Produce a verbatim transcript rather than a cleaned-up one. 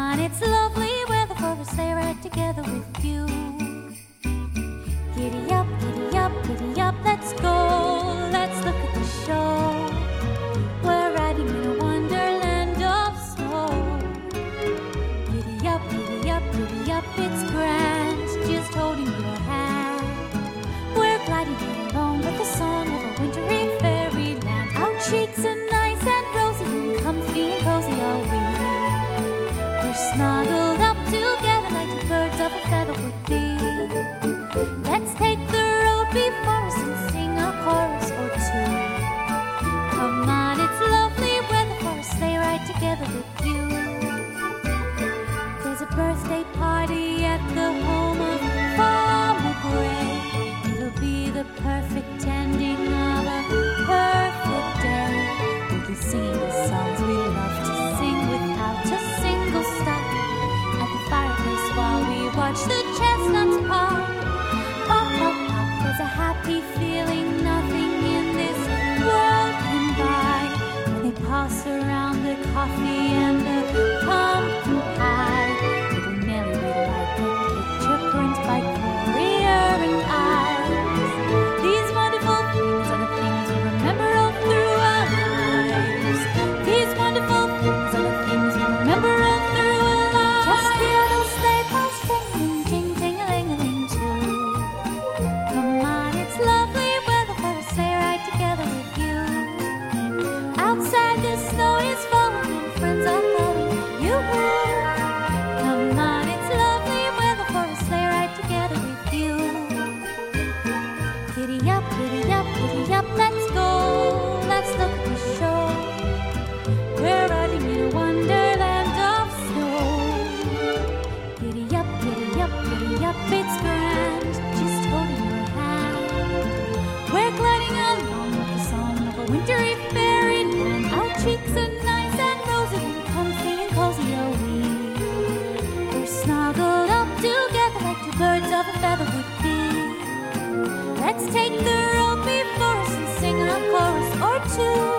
on, it's lovely weather for a sleigh ride together with you. Giddy up, giddy up, giddy up, let's go. Let's look at the show. We're riding in a wonderland of snow. Giddy up, giddy up, giddy up, it's grand, just holding your hand. We're gliding along with the song of a wintry fairyland. Our cheeks are nice and rosy and comfy and cozy are we. We're snuggled up together like two birds of a feather would be. Let's take the road before us and sing a chorus or two. Come on, it's lovely weather for a sleigh ride together with you. There's a birthday party at the home of Farmer Gray. It'll be the perfect ending of a perfect day. We'll be singing the songs we love to sing without a single stop at the fireplace while we watch the chestnuts pop. Pop, pop, pop, there's a happy feeling nothing in this world can buy. When they pass around the coffee and the pumpkin pie, little Nelly will like a picture print by Courier and Ives. These wonderful things are the things we remember all through our lives. These wonderful things are the things we remember all through our lives. Just hear those sleigh bells ringing, ting, ting-a-ling-a-ling too. Come on, it's lovely weather for a sleigh ride together with you. Outside the snow is falling and friends are calling you. Come on, it's lovely weather for a sleigh ride together with you. Giddy up, giddy up, giddy up, let's go. Let's look at the show. We're riding in a wonderland of snow. Giddy up, giddy up, giddy up, it's grand, just holding your hand. We're gliding along with the song of a wintry fairyland. Our cheeks are nice and rosy and comfy and cozy are we. We're snuggled up together like two birds of a feather would be. Let's take the road before us and sing a chorus or two.